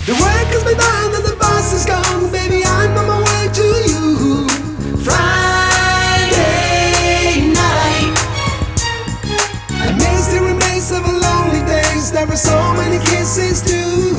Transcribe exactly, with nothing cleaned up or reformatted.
The work has been done and the bus is gone. Baby, I'm on my way to you. Friday night. Amazed the remains of a lonely days. There were so many kisses too.